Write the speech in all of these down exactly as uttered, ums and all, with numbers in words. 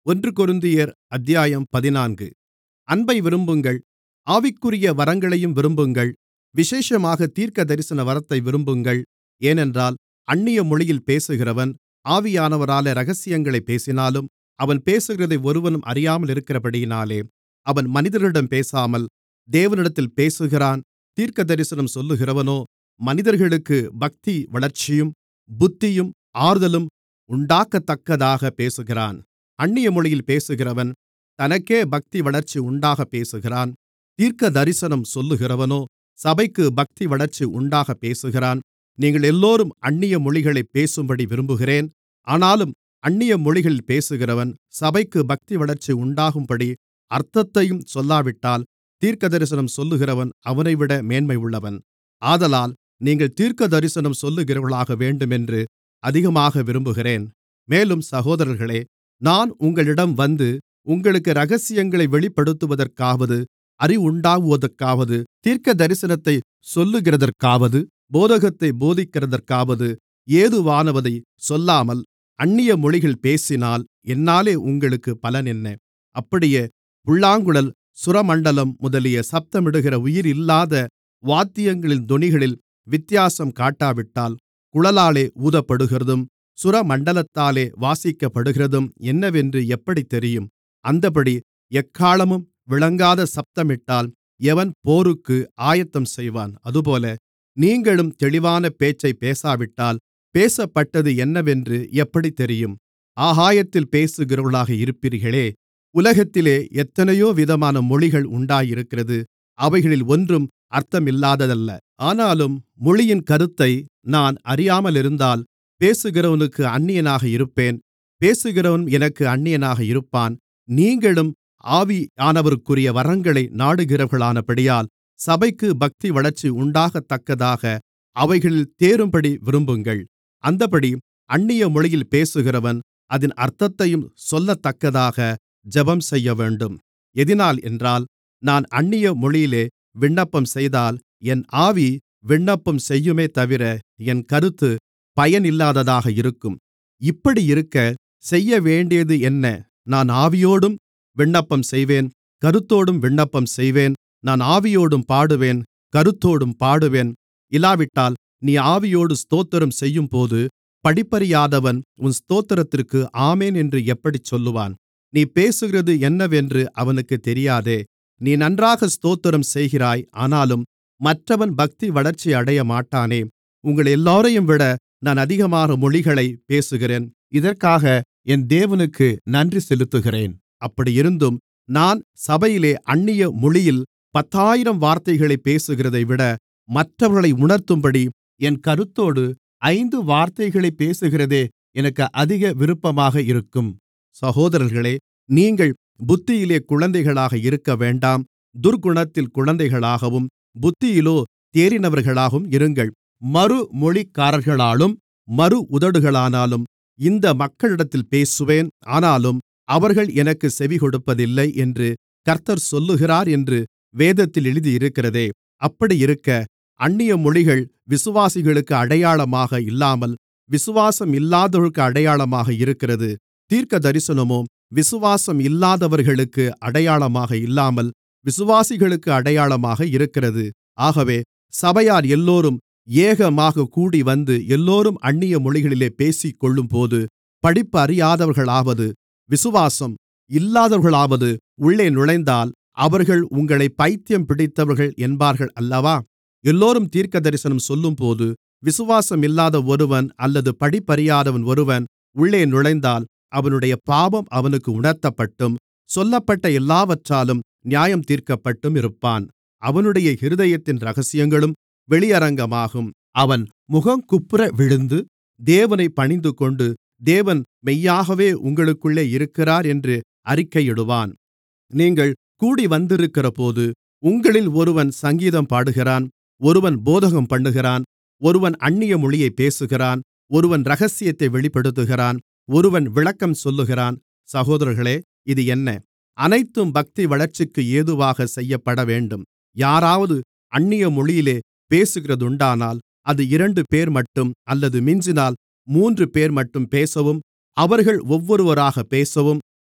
ஒன்று கொரிந்தியர் அத்தியாயம் பதினான்கு. அன்பை விரும்புங்கள், ஆவிக்குரிய வரங்களையும் விரும்புங்கள், விசேஷமாக தீர்க்கதரிசன வரத்தை விரும்புங்கள். ஏனென்றால் அந்நிய மொழியில் பேசுகிறவன் ஆவியானவராலே இரகசியங்களைப் பேசினாலும், அவன் பேசுகிறதை ஒருவனும் அறியாமலிருக்கிறபடியினாலே அவன் மனிதர்களிடம் பேசாமல் தேவனிடத்தில் பேசுகிறான். தீர்க்கதரிசனம் சொல்லுகிறவனோ மனிதர்களுக்கு பக்தி வளர்ச்சியும் புத்தியும் ஆறுதலும் உண்டாக்கத்தக்கதாகப் பேசுகிறான். அந்நிய மொழியில் பேசுகிறவன் தனக்கே பக்தி வளர்ச்சி உண்டாகப் பேசுகிறான். தீர்க்கதரிசனம் சொல்லுகிறவனோ சபைக்கு பக்தி வளர்ச்சி உண்டாகப் பேசுகிறான். நீங்கள் எல்லோரும் அந்நிய மொழிகளைப் பேசும்படி விரும்புகிறேன். ஆனாலும் அந்நிய மொழிகளில் பேசுகிறவன் சபைக்கு பக்தி வளர்ச்சி உண்டாகும்படி அர்த்தத்தையும் சொல்லாவிட்டால் தீர்க்கதரிசனம் சொல்லுகிறவன் அவனைவிட மேன்மையுள்ளவன். ஆதலால் நீங்கள் தீர்க்கதரிசனம் சொல்லுகிறவர்களாக வேண்டுமென்று அதிகமாக விரும்புகிறேன். மேலும் சகோதரர்களே, நான் உங்களிடம் வந்து உங்களுக்கு இரகசியங்களை வெளிப்படுத்துவதற்காவது, அறிவுண்டாகுவதற்காவது, தீர்க்கதரிசனத்தைச் சொல்லுகிறதற்காவது, போதகத்தைப் போதிக்கிறதற்காவது ஏதுவானதைச் சொல்லாமல் அந்நிய மொழிகள் பேசினால் என்னாலே உங்களுக்கு பலன் என்ன? அப்படியே புல்லாங்குழல், சுரமண்டலம் முதலிய சத்தமிடுகிற உயிரில்லாத வாத்தியங்களின் தொனிகளில் வித்தியாசம் காட்டாவிட்டால், குழலாலே ஊதப்படுகிறதும் சுரமண்டலத்தாலே வாசிக்கப்படுகிறதும் என்னவென்று எப்படித் தெரியும்? அந்தப்படி எக்காளமும் விளங்காத சத்தமிட்டால் எவன் போருக்கு ஆயத்தம் செய்வான்? அதுபோல நீங்களும் தெளிவான பேச்சைப் பேசாவிட்டால் பேசப்பட்டது என்னவென்று எப்படித் தெரியும்? ஆகாயத்தில் பேசுகிறவர்களாக இருப்பீர்களே. உலகத்திலே எத்தனையோ விதமான மொழிகள் உண்டாயிருக்கிறது. அவைகளில் ஒன்றும் அர்த்தமில்லாததல்ல. ஆனாலும் மொழியின் கருத்தை நான் அறியாமலிருந்தால் பேசுகிறவனுக்கு அந்நியனாக இருப்பேன், பேசுகிறவன் எனக்கு அந்நியனாக இருப்பான். நீங்களும் ஆவியானவருக்குரிய வரங்களை நாடுகிறவர்களானபடியால் சபைக்கு பக்தி வளர்ச்சி உண்டாகத்தக்கதாக அவைகளில் தேறும்படி விரும்புங்கள். அந்தப்படி அந்நிய மொழியில் பேசுகிறவன் அதின் அர்த்தத்தையும் சொல்லத்தக்கதாக ஜெபம் செய்யவேண்டும். எதினால் என்றால், நான் அந்நிய மொழியிலே விண்ணப்பம் செய்தால் என் ஆவி விண்ணப்பம் செய்யுமே தவிர என் கருத்து பயனில்லாததாக இருக்கும். இப்படியிருக்க செய்யவேண்டியது என்ன? நான் ஆவியோடும் விண்ணப்பம் செய்வேன், கருத்தோடும் விண்ணப்பம் செய்வேன். நான் ஆவியோடும் பாடுவேன், கருத்தோடும் பாடுவேன். இல்லாவிட்டால் நீ ஆவியோடு ஸ்தோத்திரம் செய்யும்போது படிப்பறியாதவன் உன் ஸ்தோத்திரத்திற்கு ஆமென் என்று எப்படிச் சொல்லுவான்? நீ பேசுகிறது என்னவென்று அவனுக்குத் தெரியாதே. நீ நன்றாக ஸ்தோத்திரம் செய்கிறாய், ஆனாலும் மற்றவன் பக்தி வளர்ச்சி அடையமாட்டானே. உங்கள் எல்லோரையும்விட நான் அதிகமான மொழிகளைப் பேசுகிறேன். இதற்காக என் தேவனுக்கு நன்றி செலுத்துகிறேன். அப்படியிருந்தும் நான் சபையிலே அந்நிய மொழியில் பத்தாயிரம் வார்த்தைகளைப் பேசுகிறதைவிட மற்றவர்களை உணர்த்தும்படி என் கருத்தோடு ஐந்து வார்த்தைகளைப் பேசுகிறதே எனக்கு அதிக விருப்பமாக இருக்கும். சகோதரர்களே, நீங்கள் புத்தியிலே குழந்தைகளாக இருக்கவேண்டாம், துர்க்குணத்தில் குழந்தைகளாகவும் புத்தியிலோ தேறினவர்களாகவும் இருங்கள். மறுமொழிக்காரர்களாலும் மறு உதடுகளானாலும் இந்த மக்களிடத்தில் பேசுவேன், ஆனாலும் அவர்கள் எனக்குச் செவிகொடுப்பதில்லை என்று கர்த்தர் சொல்லுகிறார் என்று வேதத்தில் எழுதியிருக்கிறதே. அப்படியிருக்க அந்நிய மொழிகள் விசுவாசிகளுக்கு அடையாளமாக இல்லாமல் விசுவாசம் இல்லாதவர்களுக்கு அடையாளமாக இருக்கிறது. தீர்க்கதரிசனமோ விசுவாசம் இல்லாதவர்களுக்கு அடையாளமாக இல்லாமல் விசுவாசிகளுக்கு அடையாளமாக இருக்கிறது. ஆகவே சபையார் எல்லோரும் ஏகமாகக் கூடிவந்து எல்லோரும் அந்நிய மொழிகளிலே பேசிக்கொள்ளும்போது படிப்பு அறியாதவர்களாவது விசுவாசம் இல்லாதவர்களாவது உள்ளே நுழைந்தால் அவர்கள் உங்களை பைத்தியம் பிடித்தவர்கள் என்பார்கள் அல்லவா? எல்லோரும் தீர்க்கதரிசனம் சொல்லும்போது விசுவாசம் இல்லாத ஒருவன் அல்லது படிப்பறியாதவன் ஒருவன் உள்ளே நுழைந்தால் அவனுடைய பாவம் அவனுக்கு உணர்த்தப்பட்டும் சொல்லப்பட்ட எல்லாவற்றாலும் நியாயம் தீர்க்கப்பட்டும் இருப்பான். அவனுடைய இருதயத்தின் இரகசியங்களும் வெளியரங்கமாகும். அவன் முகங்குப்புற விழுந்து தேவனை பணிந்துகொண்டு தேவன் மெய்யாகவே உங்களுக்குள்ளே இருக்கிறார் என்று அறிக்கையிடுவான். நீங்கள் கூடிவந்திருக்கிறபோது உங்களில் ஒருவன் சங்கீதம் பாடுகிறான், ஒருவன் போதகம் பண்ணுகிறான், ஒருவன் அந்நிய மொழியைப் பேசுகிறான், ஒருவன் இரகசியத்தை வெளிப்படுத்துகிறான், ஒருவன் விளக்கம் சொல்லுகிறான். சகோதரர்களே, இது என்ன? அனைத்தும் பக்தி வளர்ச்சிக்கு ஏதுவாக செய்யப்படவேண்டும். யாராவது அந்நிய மொழியிலே பேசுகிறதுண்டானால் அது இரண்டு பேர்மட்டும் அல்லது மிஞ்சினால் மூன்று பேர்மட்டும் பேசவும், அவர்கள் ஒவ்வொருவராகப் பேசவும்,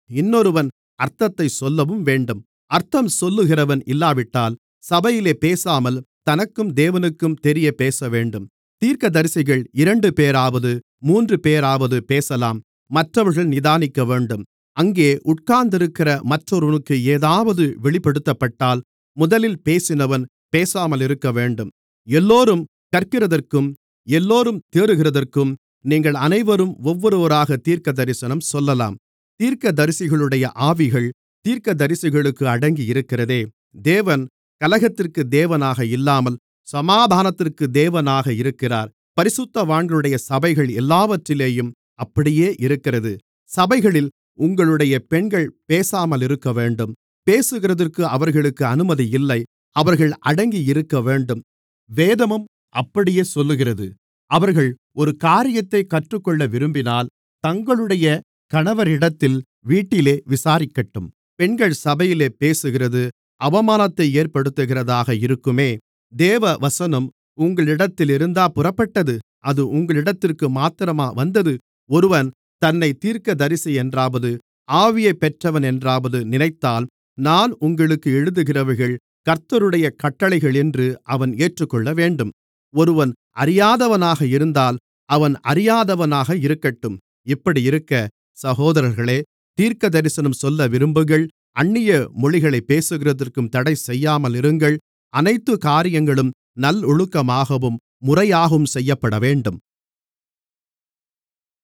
இன்னொருவன் அர்த்தத்தைச் சொல்லவும் வேண்டும். அர்த்தம் சொல்லுகிறவன் இல்லாவிட்டால் சபையிலே பேசாமல் தனக்கும் தேவனுக்கும் தெரியப் பேசவேண்டும். தீர்க்கதரிசிகள் இரண்டுபேராவது மூன்றுபேராவது பேசலாம், மற்றவர்கள் நிதானிக்கவேண்டும். அங்கே உட்கார்ந்திருக்கிற மற்றொருவனுக்கு ஏதாவது வெளிப்படுத்தப்பட்டால் முதலில் பேசினவன் பேசாமலிருக்கவேண்டும். எல்லோரும் கற்கிறதற்கும் எல்லோரும் தேறுகிறதற்கும் நீங்கள் அனைவரும் ஒவ்வொருவராக தீர்க்கதரிசனம் சொல்லலாம். தீர்க்கதரிசிகளுடைய ஆவிகள் தீர்க்கதரிசிகளுக்கு அடங்கியிருக்கிறதே. தேவன் கலகத்திற்கு தேவனாக இல்லாமல் சமாதானத்திற்கு தேவனாக இருக்கிறார். பரிசுத்தவான்களுடைய சபைகள் எல்லாவற்றிலேயும் அப்படியே இருக்கிறது. சபைகளில் உங்களுடைய பெண்கள் பேசாமலிருக்கவேண்டும். பேசுகிறதற்கு அவர்களுக்கு அனுமதி இல்லை. அவர்கள் அடங்கியிருக்கவேண்டும். வேதமும் அப்படியே சொல்லுகிறது. அவர்கள் ஒரு காரியத்தைக் கற்றுக்கொள்ள விரும்பினால் தங்களுடைய கணவரிடத்தில் வீட்டிலே விசாரிக்கட்டும். பெண்கள் சபையிலே பேசுகிறது அவமானத்தை ஏற்படுத்துகிறதாக இருக்குமே. தேவ வசனம் உங்களிடத்திலிருந்தா புறப்பட்டது? அது உங்களிடத்திற்கு மாத்திரமா வந்தது? ஒருவன் தன்னைத் தீர்க்கதரிசியென்றாவது ஆவியைப் பெற்றவனென்றாவது நினைத்தால், நான் உங்களுக்கு எழுதுகிறவைகள் கர்த்தருடைய கட்டளைகளென்று அவன் ஏற்றுக்கொள்ளவேண்டும். ஒருவன் அறியாதவனாக இருந்தால் அவன் அறியாதவனாக இருக்கட்டும். இப்படியிருக்க, சகோதரர்களே, தீர்க்கதரிசனம் சொல்ல விரும்புங்கள். அந்நிய மொழிகளைப் பேசுகிறதற்கும் தடை செய்யாமலிருங்கள். அனைத்து காரியங்களும் நல்லொழுக்கமாகவும் முறையாகவும் செய்யப்படவேண்டும்.